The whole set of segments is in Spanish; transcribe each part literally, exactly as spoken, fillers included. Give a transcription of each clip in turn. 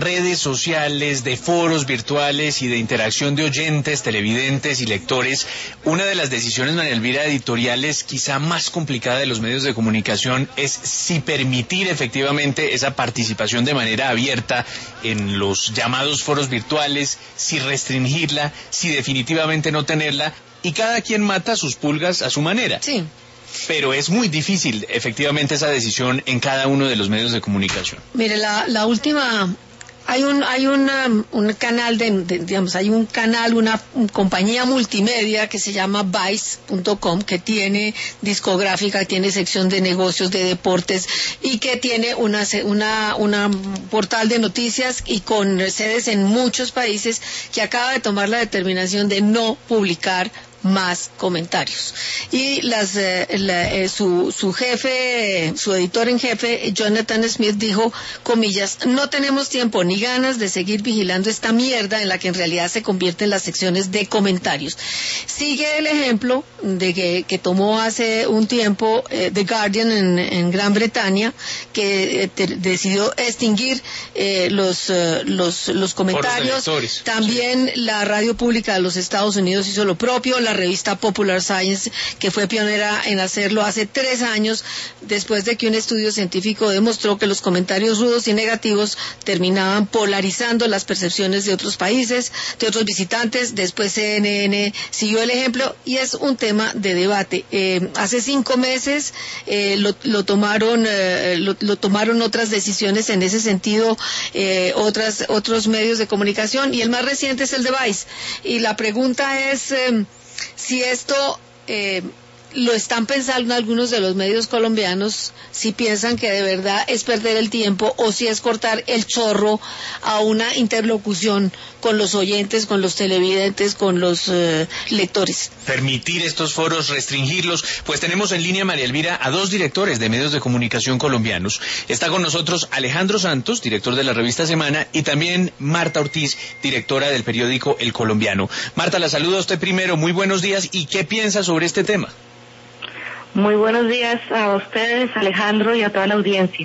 redes sociales, de foros virtuales y de interacción de oyentes, televidentes y lectores, una de las decisiones, María Elvira, editoriales quizá más complicada de los medios de comunicación es si permitir efectivamente esa participación de manera abierta en los llamados foros virtuales, si restringirla, si definitivamente no tenerla, y cada quien mata sus pulgas a su manera. Sí. Pero es muy difícil, efectivamente, esa decisión en cada uno de los medios de comunicación. Mire, la, la última, hay un hay una, un canal de, de, digamos, hay un canal, una compañía multimedia que se llama Vice punto com, que tiene discográfica, tiene sección de negocios, de deportes, y que tiene una una una portal de noticias y con sedes en muchos países, que acaba de tomar la determinación de no publicar más comentarios. Y las eh, la, eh, su su jefe, su editor en jefe, Jonathan Smith, dijo, comillas, no tenemos tiempo ni ganas de seguir vigilando esta mierda en la que en realidad se convierten las secciones de comentarios. Sigue el ejemplo de que, que tomó hace un tiempo eh, The Guardian en, en Gran Bretaña, que eh, te, decidió extinguir eh, los, uh, los los comentarios. También sí. La radio pública de los Estados Unidos hizo lo propio. La revista Popular Science, que fue pionera en hacerlo hace tres años, después de que un estudio científico demostró que los comentarios rudos y negativos terminaban polarizando las percepciones de otros países, de otros visitantes. Después C N N siguió el ejemplo y es un tema de debate. Eh, hace cinco meses eh, lo, lo tomaron eh, lo, lo tomaron otras decisiones en ese sentido, eh, otras otros medios de comunicación, y el más reciente es el de Vice. Y la pregunta es eh, si esto eh, lo están pensando algunos de los medios colombianos, si piensan que de verdad es perder el tiempo o si es cortar el chorro a una interlocución con los oyentes, con los televidentes, con los eh, lectores. Permitir estos foros, restringirlos. Pues tenemos en línea, María Elvira, a dos directores de medios de comunicación colombianos. Está con nosotros Alejandro Santos, director de la revista Semana, y también Marta Ortiz, directora del periódico El Colombiano. Marta, la saludo a usted primero. Muy buenos días. ¿Y qué piensa sobre este tema? Muy buenos días a ustedes, Alejandro, y a toda la audiencia.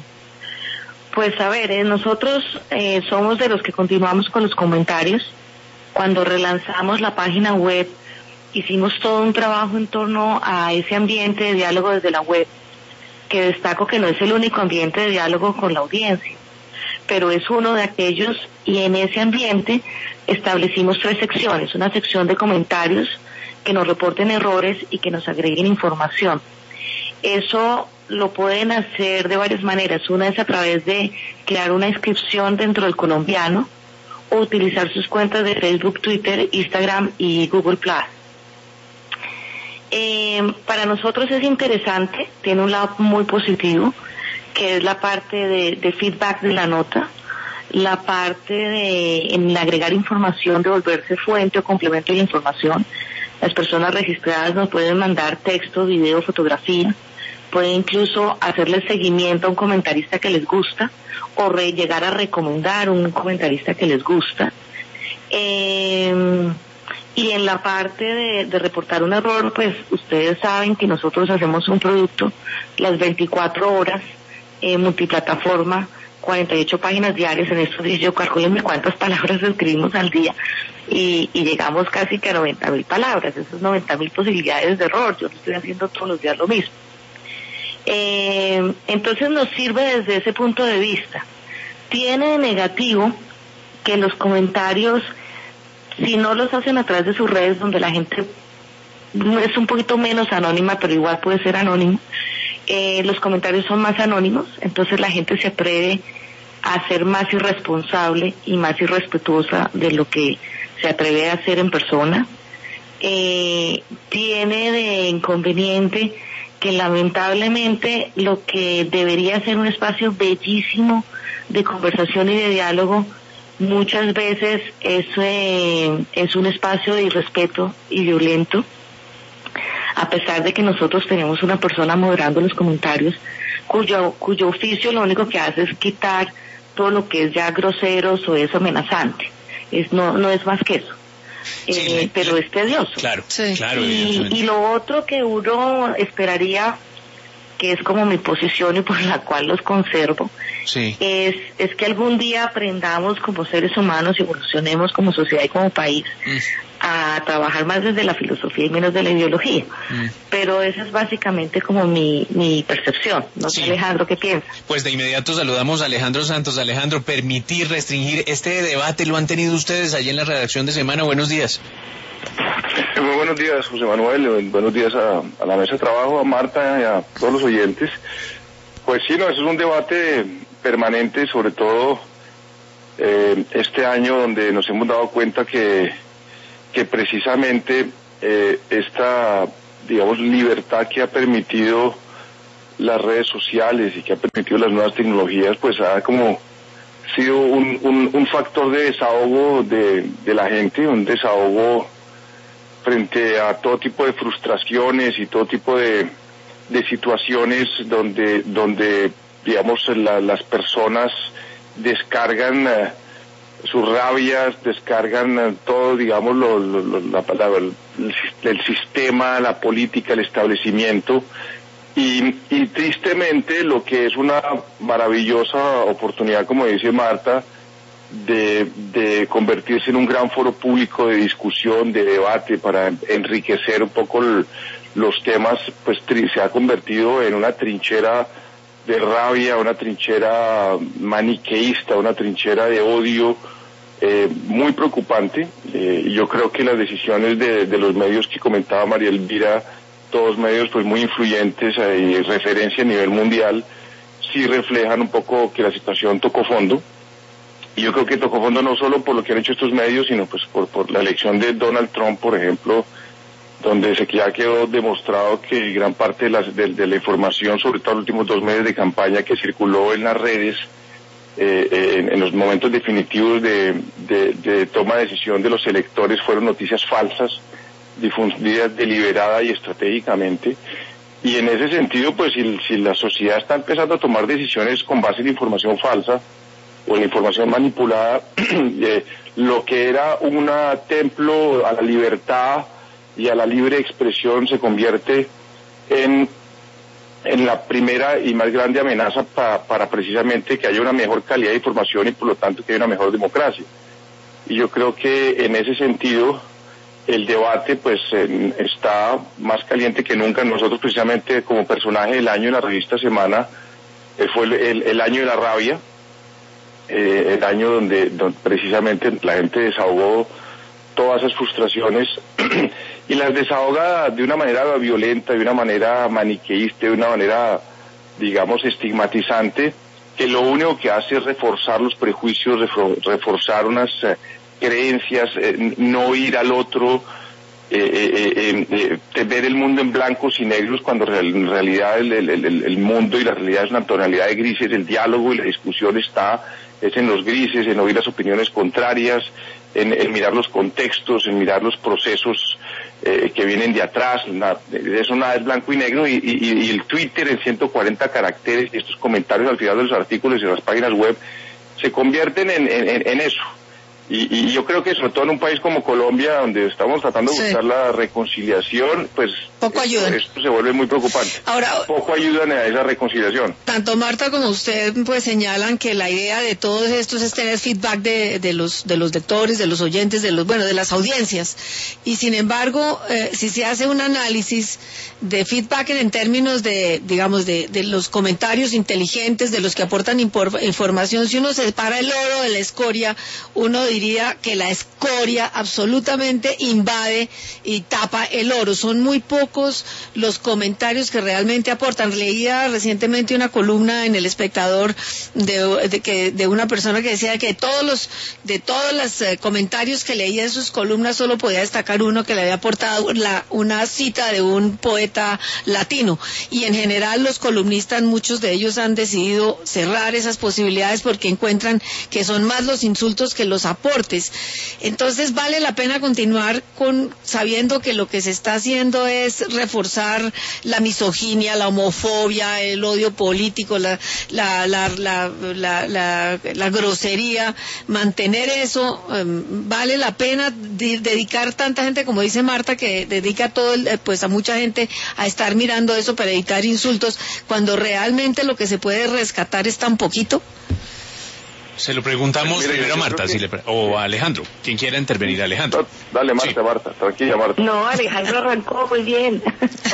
Pues a ver, eh, nosotros eh, somos de los que continuamos con los comentarios. Cuando relanzamos la página web, hicimos todo un trabajo en torno a ese ambiente de diálogo desde la web, que destaco que no es el único ambiente de diálogo con la audiencia, pero es uno de aquellos, y en ese ambiente establecimos tres secciones: una sección de comentarios que nos reporten errores y que nos agreguen información. Eso lo pueden hacer de varias maneras. Una es a través de crear una inscripción dentro del Colombiano o utilizar sus cuentas de Facebook, Twitter, Instagram y Google Plus. Eh, para nosotros es interesante, tiene un lado muy positivo, que es la parte de, de feedback de la nota, la parte de en agregar información, de volverse fuente o complemento de la información. Las personas registradas nos pueden mandar texto, video, fotografía, pueden incluso hacerle seguimiento a un comentarista que les gusta o re, llegar a recomendar un comentarista que les gusta. Eh, y en la parte de, de reportar un error, pues ustedes saben que nosotros hacemos un producto las veinticuatro horas, eh, multiplataforma, cuarenta y ocho páginas diarias. En estos días yo calculenme cuántas palabras escribimos al día y, y llegamos casi que a noventa mil palabras. Esas noventa mil posibilidades de error, yo lo estoy haciendo todos los días lo mismo. Eh, entonces nos sirve desde ese punto de vista. Tiene de negativo que los comentarios, si no los hacen a través de sus redes, donde la gente es un poquito menos anónima, pero igual puede ser anónimo, eh, los comentarios son más anónimos, entonces la gente se atreve a ser más irresponsable y más irrespetuosa de lo que se atreve a hacer en persona. Eh, tiene de inconveniente que lamentablemente lo que debería ser un espacio bellísimo de conversación y de diálogo, muchas veces es, eh, es un espacio de irrespeto y violento, a pesar de que nosotros tenemos una persona moderando los comentarios, cuyo, cuyo oficio lo único que hace es quitar todo lo que es ya groseros o es amenazante. Es, no, no es más que eso. Sí, eh, le, pero le, es tedioso. Claro, sí. claro. Y, y lo otro que uno esperaría que es como mi posición y por la cual los conservo, sí. es, es que algún día aprendamos como seres humanos y evolucionemos como sociedad y como país mm. a trabajar más desde la filosofía y menos de la ideología. Mm. Pero esa es básicamente como mi, mi percepción. No sé, sí. Alejandro, ¿qué piensas? Pues de inmediato saludamos a Alejandro Santos. Alejandro, permitir, restringir este debate, ¿lo han tenido ustedes allí en la redacción de Semana? Buenos días. Muy buenos días, José Manuel, buenos días a, a la mesa de trabajo, a Marta y a todos los oyentes. Pues sí, no, eso es un debate permanente, sobre todo eh, este año donde nos hemos dado cuenta que, que precisamente eh, esta, digamos, libertad que ha permitido las redes sociales y que ha permitido las nuevas tecnologías, pues ha como sido un, un, un factor de desahogo de, de la gente, un desahogo frente a todo tipo de frustraciones y todo tipo de, de situaciones donde, donde digamos, la, las personas descargan uh, sus rabias, descargan uh, todo, digamos, lo, lo, lo, la, la, el, el sistema, la política, el establecimiento, y, y tristemente lo que es una maravillosa oportunidad, como dice Marta, De, de convertirse en un gran foro público de discusión, de debate, para enriquecer un poco el, los temas, pues tri, se ha convertido en una trinchera de rabia, una trinchera maniqueísta, una trinchera de odio eh, muy preocupante. Eh, yo creo que las decisiones de, de los medios que comentaba María Elvira, todos medios pues muy influyentes eh, y referencia a nivel mundial, sí reflejan un poco que la situación tocó fondo. Y yo creo que tocó fondo no solo por lo que han hecho estos medios, sino pues por, por la elección de Donald Trump, por ejemplo, donde se ya quedó demostrado que gran parte de, las, de, de la información, sobre todo los últimos dos meses de campaña que circuló en las redes, eh, en, en los momentos definitivos de, de, de toma de decisión de los electores, fueron noticias falsas, difundidas deliberada y estratégicamente. Y en ese sentido, pues si, si la sociedad está empezando a tomar decisiones con base en información falsa, o la información manipulada, eh, lo que era un templo a la libertad y a la libre expresión se convierte en, en la primera y más grande amenaza pa, para precisamente que haya una mejor calidad de información y por lo tanto que haya una mejor democracia. Y yo creo que en ese sentido el debate pues eh, está más caliente que nunca. Nosotros precisamente como personaje del año en la revista Semana eh, fue el, el, el año de la rabia, Eh, el año donde, donde precisamente la gente desahogó todas esas frustraciones y las desahoga de una manera violenta, de una manera maniqueísta, de una manera, digamos, estigmatizante, que lo único que hace es reforzar los prejuicios, reforzar unas eh, creencias, eh, no ir al otro, eh, eh, eh, eh, ver el mundo en blancos y negros, cuando en realidad el, el, el, el mundo y la realidad es una tonalidad de grises. El diálogo y la discusión está es en los grises, en oír las opiniones contrarias, en, en mirar los contextos, en mirar los procesos eh, que vienen de atrás. Nada, eso nada es blanco y negro, y, y, y el Twitter en ciento cuarenta caracteres y estos comentarios al final de los artículos y de las páginas web se convierten en, en, en eso. Y, y yo creo que sobre todo en un país como Colombia, donde estamos tratando de sí. buscar la reconciliación, pues poco esto, ayudan. esto se vuelve muy preocupante. Ahora, poco ayudan a esa reconciliación. Tanto Marta como usted pues señalan que la idea de todos estos es tener feedback de, de los de los lectores, de los oyentes, de los bueno de las audiencias. Y sin embargo, eh, si se hace un análisis de feedback en términos de, digamos, de, de los comentarios inteligentes, de los que aportan impor, información, si uno separa el oro de la escoria, uno diría que la escoria absolutamente invade y tapa el oro. Son muy pocos los comentarios que realmente aportan. Leía recientemente una columna en El Espectador de, de que de una persona que decía que todos los de todos los eh, comentarios que leía en sus columnas solo podía destacar uno que le había aportado la, una cita de un poeta latino, y en general los columnistas, muchos de ellos han decidido cerrar esas posibilidades porque encuentran que son más los insultos que los aportes aportes. Entonces vale la pena continuar con sabiendo que lo que se está haciendo es reforzar la misoginia, la homofobia, el odio político, la la la la la, la, la grosería, mantener eso. Um, vale la pena de, dedicar tanta gente, como dice Marta, que dedica todo el, pues a mucha gente a estar mirando eso para evitar insultos, cuando realmente lo que se puede rescatar es tan poquito. Se lo preguntamos Mira, primero a Marta que... si le pre... o a Alejandro, quien quiera intervenir. Alejandro. No, dale, Marta, sí. Marta, tranquila, Marta. No, Alejandro arrancó muy bien.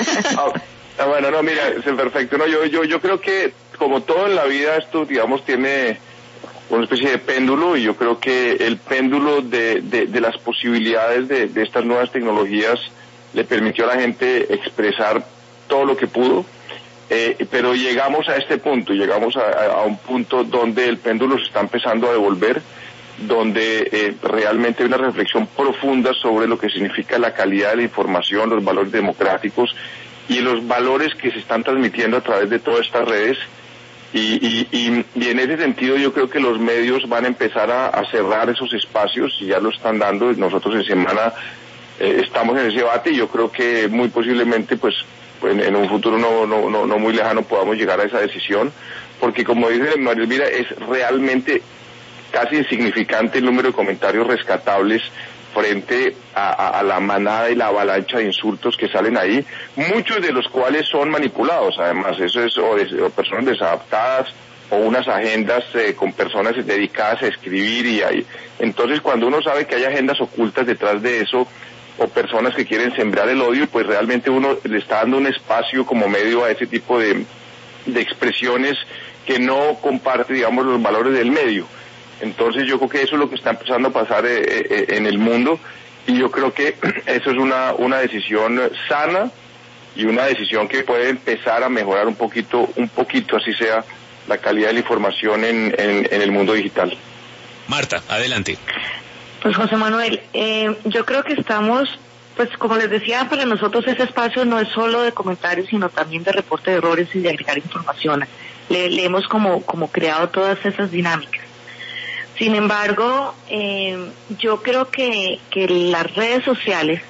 ah, bueno, no, mira, es perfecto. No, yo, yo, yo creo que como todo en la vida esto, digamos, tiene una especie de péndulo, y yo creo que el péndulo de, de, de las posibilidades de, de estas nuevas tecnologías le permitió a la gente expresar todo lo que pudo. Eh, pero llegamos a este punto, llegamos a, a un punto donde el péndulo se está empezando a devolver, donde eh, realmente hay una reflexión profunda sobre lo que significa la calidad de la información, los valores democráticos y los valores que se están transmitiendo a través de todas estas redes. Y, y, y, y en ese sentido yo creo que los medios van a empezar a, a cerrar esos espacios, y ya lo están dando. Nosotros en Semana eh, estamos en ese debate, y yo creo que muy posiblemente pues En, en un futuro no, no, no, no muy lejano podamos llegar a esa decisión, porque como dice María Elvira, es realmente casi insignificante el número de comentarios rescatables frente a, a, a la manada y la avalancha de insultos que salen ahí, muchos de los cuales son manipulados. Además, eso es o, de, o personas desadaptadas o unas agendas eh, con personas dedicadas a escribir, y ahí. Entonces, cuando uno sabe que hay agendas ocultas detrás de eso, o personas que quieren sembrar el odio, pues realmente uno le está dando un espacio como medio a ese tipo de, de expresiones que no comparte, digamos, los valores del medio. Entonces yo creo que eso es lo que está empezando a pasar eh, eh, en el mundo, y yo creo que eso es una, una decisión sana, y una decisión que puede empezar a mejorar un poquito, un poquito así sea, la calidad de la información en, en, en el mundo digital. Marta, adelante. Pues José Manuel, eh, yo creo que estamos, pues como les decía, para nosotros ese espacio no es solo de comentarios, sino también de reporte de errores y de agregar información. Le, le hemos como, como creado todas esas dinámicas. Sin embargo, eh, yo creo que, que las redes sociales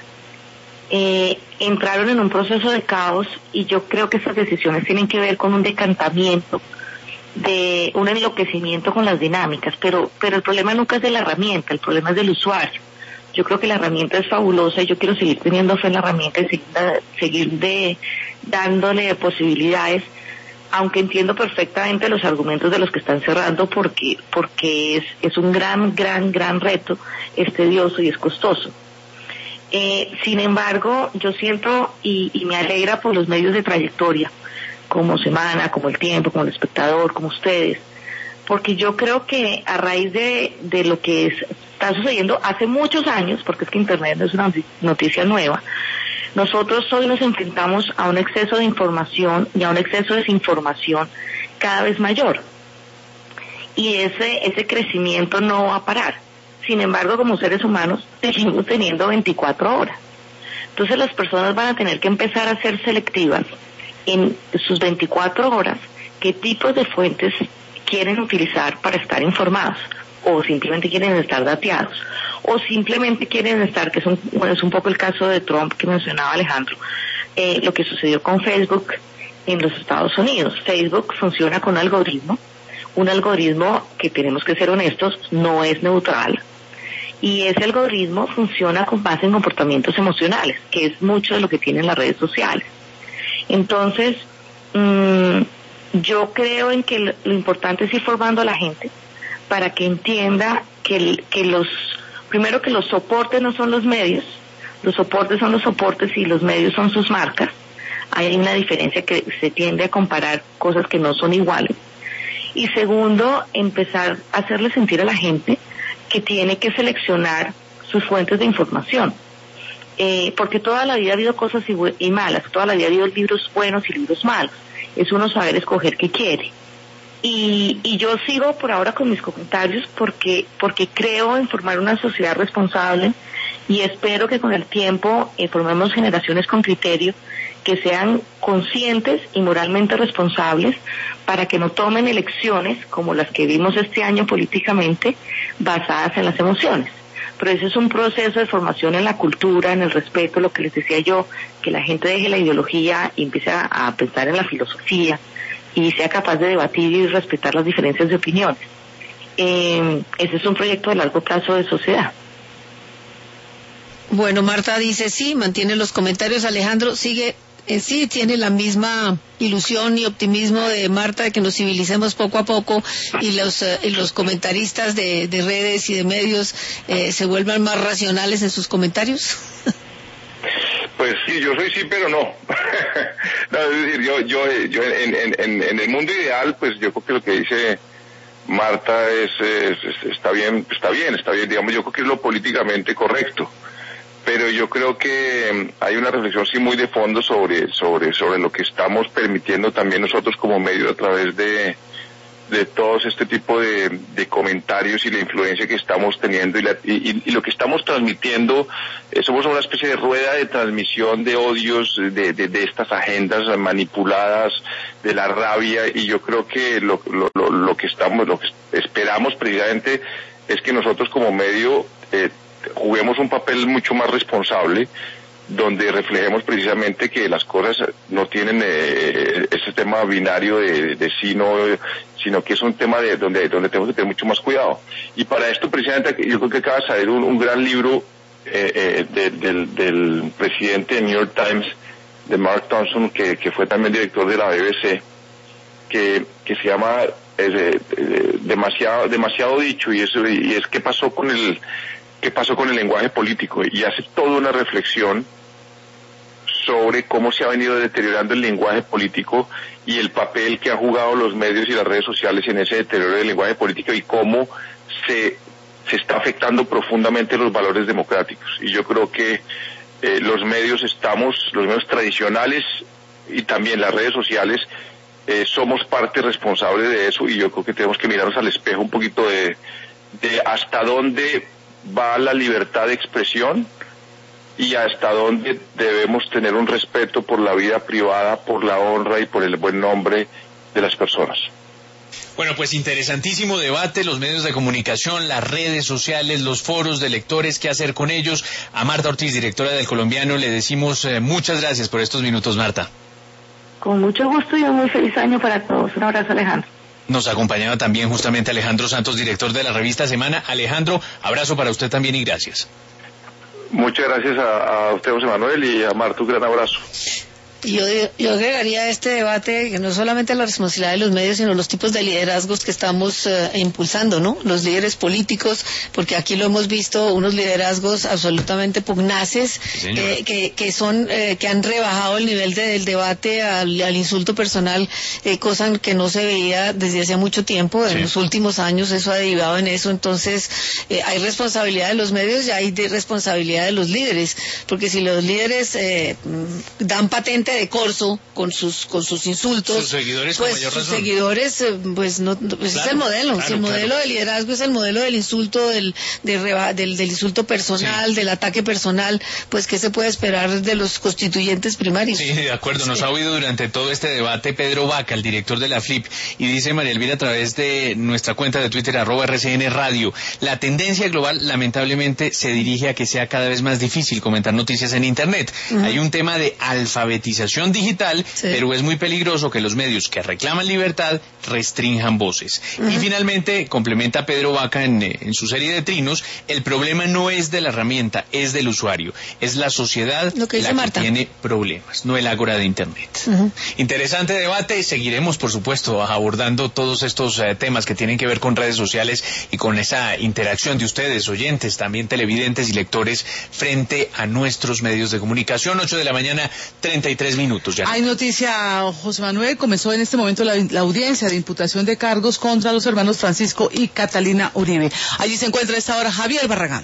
eh, entraron en un proceso de caos, y yo creo que esas decisiones tienen que ver con un decantamiento, de un enloquecimiento con las dinámicas, pero pero el problema nunca es de la herramienta, el problema es del usuario. Yo creo que la herramienta es fabulosa, y yo quiero seguir teniendo fe en la herramienta y seguir, seguir de, dándole posibilidades, aunque entiendo perfectamente los argumentos de los que están cerrando, porque porque es, es un gran, gran, gran reto, es tedioso y es costoso. Eh, sin embargo, yo siento y, y me alegra por los medios de trayectoria, como Semana, como El Tiempo, como El Espectador, como ustedes, porque yo creo que a raíz de, de lo que es, está sucediendo hace muchos años, porque es que Internet no es una noticia nueva, nosotros hoy nos enfrentamos a un exceso de información y a un exceso de desinformación cada vez mayor, y ese, ese crecimiento no va a parar. Sin embargo, como seres humanos seguimos teniendo veinticuatro horas, entonces las personas van a tener que empezar a ser selectivas en sus veinticuatro horas, qué tipos de fuentes quieren utilizar para estar informados, o simplemente quieren estar dateados, o simplemente quieren estar, que es un, bueno, es un poco el caso de Trump que mencionaba Alejandro, eh, lo que sucedió con Facebook en los Estados Unidos. Facebook funciona con un algoritmo, un algoritmo que, tenemos que ser honestos, no es neutral, y ese algoritmo funciona con base en comportamientos emocionales, que es mucho de lo que tienen las redes sociales. Entonces, mmm, yo creo en que lo, lo importante es ir formando a la gente para que entienda que, el, que los, primero que los soportes no son los medios, los soportes son los soportes y los medios son sus marcas. Hay una diferencia, que se tiende a comparar cosas que no son iguales. Y segundo, empezar a hacerle sentir a la gente que tiene que seleccionar sus fuentes de información. Eh, porque toda la vida ha habido cosas y, y malas, toda la vida ha habido libros buenos y libros malos. Es uno saber escoger qué quiere. Y, y yo sigo por ahora con mis comentarios porque, porque creo en formar una sociedad responsable, y espero que con el tiempo eh, formemos generaciones con criterio que sean conscientes y moralmente responsables para que no tomen elecciones como las que vimos este año políticamente basadas en las emociones. Pero ese es un proceso de formación en la cultura, en el respeto, lo que les decía yo, que la gente deje la ideología y empiece a, a pensar en la filosofía y sea capaz de debatir y respetar las diferencias de opiniones. Eh, ese es un proyecto de largo plazo de sociedad. Bueno, Marta dice sí, mantiene los comentarios. Alejandro sigue, eh, sí, tiene la misma ilusión y optimismo de Marta de que nos civilicemos poco a poco y los eh, y los comentaristas de, de redes y de medios eh, se vuelvan más racionales en sus comentarios. Pues sí, yo soy sí, pero no. No, es decir, yo, yo, yo en, en, en el mundo ideal, pues yo creo que lo que dice Marta es, es, es está bien, está bien, está bien, digamos, yo creo que es lo políticamente correcto. Pero yo creo que hay una reflexión sí muy de fondo sobre sobre sobre lo que estamos permitiendo también nosotros como medio a través de de todos este tipo de, de comentarios y la influencia que estamos teniendo y, la, y, y lo que estamos transmitiendo. Eh, somos una especie de rueda de transmisión de odios de, de, de estas agendas manipuladas, de la rabia, y yo creo que lo, lo, lo, lo que estamos, lo que esperamos precisamente es que nosotros como medio eh, juguemos un papel mucho más responsable, donde reflejemos precisamente que las cosas no tienen eh, ese tema binario de, de sí, no, sino que es un tema de donde donde tenemos que tener mucho más cuidado. Y para esto precisamente yo creo que acaba de salir un, un gran libro eh, eh, de, del, del presidente de New York Times, de Mark Thompson, que, que fue también director de la B B C, que, que se llama eh, eh, demasiado demasiado dicho, y eso y es qué pasó con el qué pasó con el lenguaje político, y hace toda una reflexión sobre cómo se ha venido deteriorando el lenguaje político y el papel que han jugado los medios y las redes sociales en ese deterioro del lenguaje político, y cómo se, se está afectando profundamente los valores democráticos. Y yo creo que eh, los medios estamos, los medios tradicionales y también las redes sociales, eh, somos parte responsable de eso, y yo creo que tenemos que mirarnos al espejo un poquito de, de hasta dónde va la libertad de expresión y hasta dónde debemos tener un respeto por la vida privada, por la honra y por el buen nombre de las personas. Bueno, pues interesantísimo debate, los medios de comunicación, las redes sociales, los foros de lectores, qué hacer con ellos. A Marta Ortiz, directora del Colombiano, le decimos eh, muchas gracias por estos minutos, Marta. Con mucho gusto y un muy feliz año para todos. Un abrazo, Alejandro. Nos acompañaba también justamente Alejandro Santos, director de la revista Semana. Alejandro, abrazo para usted también y gracias. Muchas gracias a, a usted, José Manuel, y a Marta, un gran abrazo. Yo, yo agregaría a este debate que no solamente la responsabilidad de los medios, sino los tipos de liderazgos que estamos uh, impulsando, ¿no? Los líderes políticos, porque aquí lo hemos visto, unos liderazgos absolutamente pugnaces, sí, eh, que, que son, eh, que han rebajado el nivel de, del debate al, al insulto personal, eh, cosa que no se veía desde hace mucho tiempo. En sí. Los últimos años eso ha derivado en eso. Entonces, eh, hay responsabilidad de los medios y hay de responsabilidad de los líderes, porque si los líderes eh, dan patente de corso con sus con sus insultos, sus seguidores, pues con mayor sus razón. seguidores pues no pues claro, es el modelo, claro, si el modelo claro. de liderazgo es el modelo del insulto, del de reba, del, del insulto personal, sí. del ataque personal, pues qué se puede esperar de los constituyentes primarios. Sí, de acuerdo, nos sí. ha oído durante todo este debate Pedro Vaca, el director de la F L I P, y dice María Elvira a través de nuestra cuenta de Twitter arroba R C N Radio, la tendencia global lamentablemente se dirige a que sea cada vez más difícil comentar noticias en internet. Uh-huh. Hay un tema de alfabetización digital, sí. pero es muy peligroso que los medios que reclaman libertad restrinjan voces. Uh-huh. Y finalmente, complementa Pedro Vaca en, en su serie de trinos, el problema no es de la herramienta, es del usuario. Es la sociedad Lo que la Marta. que tiene problemas, no el ágora de internet. Uh-huh. Interesante debate, seguiremos por supuesto abordando todos estos uh, temas que tienen que ver con redes sociales y con esa interacción de ustedes, oyentes, también televidentes y lectores, frente a nuestros medios de comunicación. ocho de la mañana, treinta y tres minutos ya. Hay noticia, José Manuel, comenzó en este momento la, la audiencia de imputación de cargos contra los hermanos Francisco y Catalina Uribe. Allí se encuentra a esta hora Javier Barragán.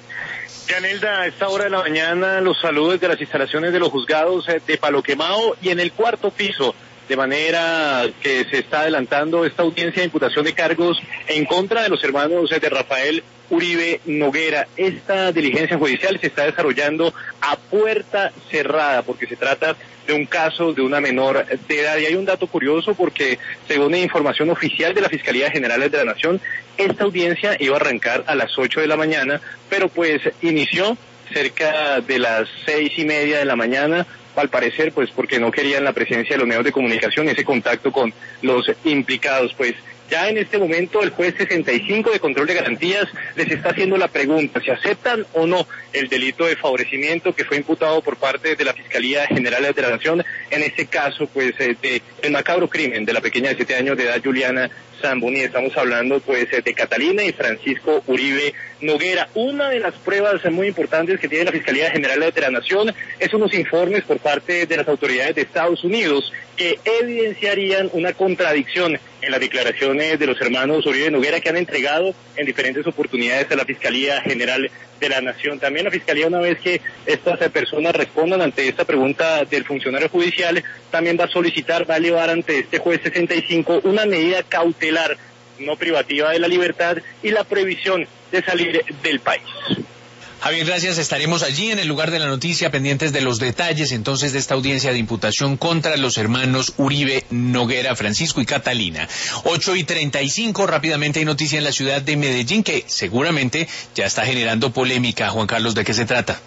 Yanelda, a esta hora de la mañana los saludos de las instalaciones de los juzgados de Palo Quemado, y en el cuarto piso de manera que se está adelantando esta audiencia de imputación de cargos en contra de los hermanos de Rafael Uribe Noguera. Esta diligencia judicial se está desarrollando a puerta cerrada porque se trata de un caso de una menor de edad. Y hay un dato curioso porque, según la información oficial de la Fiscalía General de la Nación, esta audiencia iba a arrancar a las ocho de la mañana, pero pues inició cerca de las seis y media de la mañana, al parecer pues porque no querían la presencia de los medios de comunicación, ese contacto con los implicados. Pues ya en este momento el juez sesenta y cinco de control de garantías les está haciendo la pregunta si aceptan o no el delito de favorecimiento que fue imputado por parte de la Fiscalía General de la Nación, en este caso pues eh, de el macabro crimen de la pequeña de siete años de edad Juliana Zamboni. Estamos hablando pues de Catalina y Francisco Uribe Noguera. Una de las pruebas muy importantes que tiene la Fiscalía General de la Nación es unos informes por parte de las autoridades de Estados Unidos que evidenciarían una contradicción en las declaraciones de los hermanos Uribe Noguera que han entregado en diferentes oportunidades a la Fiscalía General de la Nación. También la Fiscalía, una vez que estas personas respondan ante esta pregunta del funcionario judicial, también va a solicitar, va a elevar ante este juez sesenta y cinco una medida cautelar no privativa de la libertad y la prohibición de salir del país. Javier, gracias. Estaremos allí en el lugar de la noticia, pendientes de los detalles entonces de esta audiencia de imputación contra los hermanos Uribe Noguera, Francisco y Catalina. ocho y treinta y cinco, rápidamente hay noticia en la ciudad de Medellín que seguramente ya está generando polémica. Juan Carlos, ¿de qué se trata?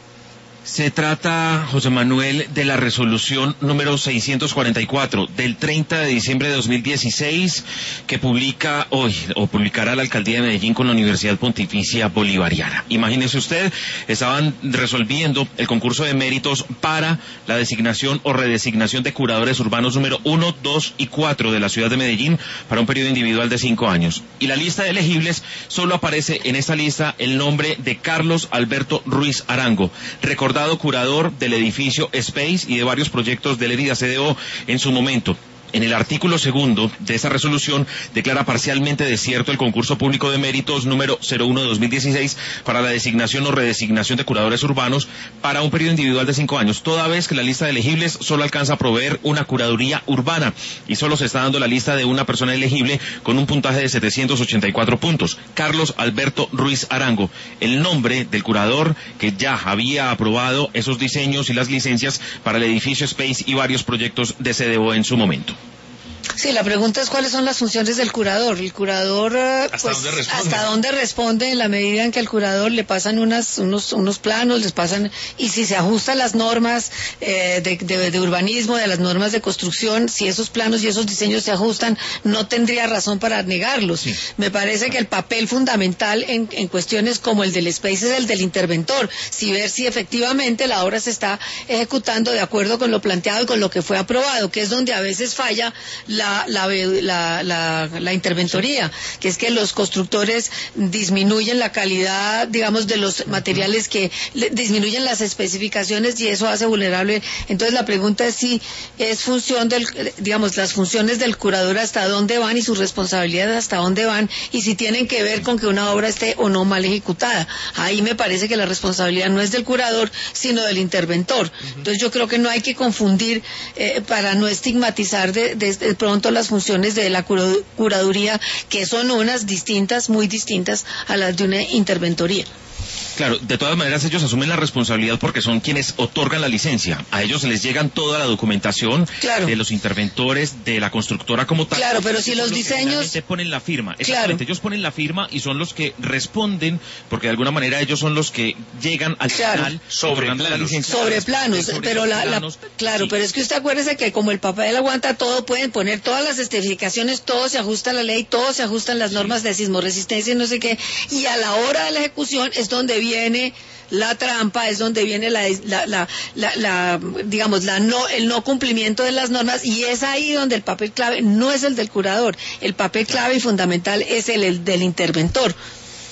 Se trata, José Manuel, de la resolución número seiscientos cuarenta y cuatro del treinta de diciembre de dos mil dieciséis que publica hoy, o publicará la Alcaldía de Medellín con la Universidad Pontificia Bolivariana. Imagínese usted, estaban resolviendo el concurso de méritos para la designación o redesignación de curadores urbanos número uno, dos y cuatro de la ciudad de Medellín para un periodo individual de cinco años. Y la lista de elegibles, solo aparece en esta lista el nombre de Carlos Alberto Ruiz Arango, recordado curador del edificio Space y de varios proyectos del Herida C D O en su momento. En el artículo segundo de esa resolución declara parcialmente desierto el concurso público de méritos número cero uno de dos mil dieciséis para la designación o redesignación de curadores urbanos para un periodo individual de cinco años, toda vez que la lista de elegibles solo alcanza a proveer una curaduría urbana y solo se está dando la lista de una persona elegible con un puntaje de setecientos ochenta y cuatro puntos, Carlos Alberto Ruiz Arango, el nombre del curador que ya había aprobado esos diseños y las licencias para el edificio Space y varios proyectos de C D O en su momento. Sí, la pregunta es cuáles son las funciones del curador. El curador, ¿Hasta pues, dónde responde? hasta dónde responde en la medida en que al curador le pasan unas, unos, unos planos, les pasan, y si se ajustan las normas eh, de, de, de urbanismo, de las normas de construcción, si esos planos y esos diseños se ajustan, no tendría razón para negarlos. Sí. Me parece que el papel fundamental en, en cuestiones como el del Space es el del interventor, si ver si efectivamente la obra se está ejecutando de acuerdo con lo planteado y con lo que fue aprobado, que es donde a veces falla la La, la, la, la interventoría, que es que los constructores disminuyen la calidad, digamos, de los materiales, que le, disminuyen las especificaciones y eso hace vulnerable. Entonces la pregunta es si es función del, digamos, las funciones del curador hasta dónde van y sus responsabilidades hasta dónde van y si tienen que ver con que una obra esté o no mal ejecutada. Ahí me parece que la responsabilidad no es del curador, sino del interventor. Uh-huh. Entonces yo creo que no hay que confundir eh, para no estigmatizar de, de, de pronto las funciones de la curaduría, que son unas distintas, muy distintas a las de una interventoría. Claro, de todas maneras ellos asumen la responsabilidad porque son quienes otorgan la licencia. A ellos les llegan toda la documentación, claro, de los interventores, de la constructora como tal. Claro, pero si los diseños... Los ponen la firma. Exactamente, claro, ellos ponen la firma y son los que responden, porque de alguna manera ellos son los que llegan al claro, final sobre la licencia. Sobre planos, sobre pero la, planos, la... Claro, sí, pero es que usted acuérdese que como el papel aguanta todo, pueden poner todas las especificaciones, todo se ajusta a la ley, todo se ajusta a las normas de sismoresistencia y no sé qué, y a la hora de la ejecución es donde viene la trampa, es donde viene la, la, la, la, la digamos, la no, el no cumplimiento de las normas, y es ahí donde el papel clave no es el del curador, el papel clave y fundamental es el, el del interventor.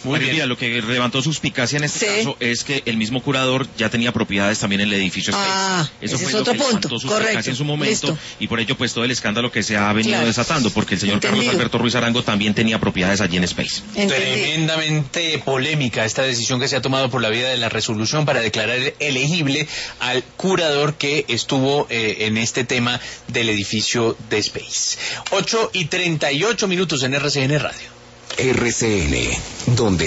Muy bien. Mira, lo que levantó suspicacia en este Sí. caso es que el mismo curador ya tenía propiedades también en el edificio Space. Ah, Eso ese fue es otro lo que punto. levantó suspicacia Correcto. en su momento. Listo. Y por ello, pues todo el escándalo que se ha venido Claro. desatando, porque el señor Entendido. Carlos Alberto Ruiz Arango también tenía propiedades allí en Space. Entendí. Tremendamente polémica esta decisión que se ha tomado por la vía de la resolución para declarar elegible al curador que estuvo eh, en este tema del edificio de Space. ocho y treinta y ocho minutos en R C N Radio. R C N, donde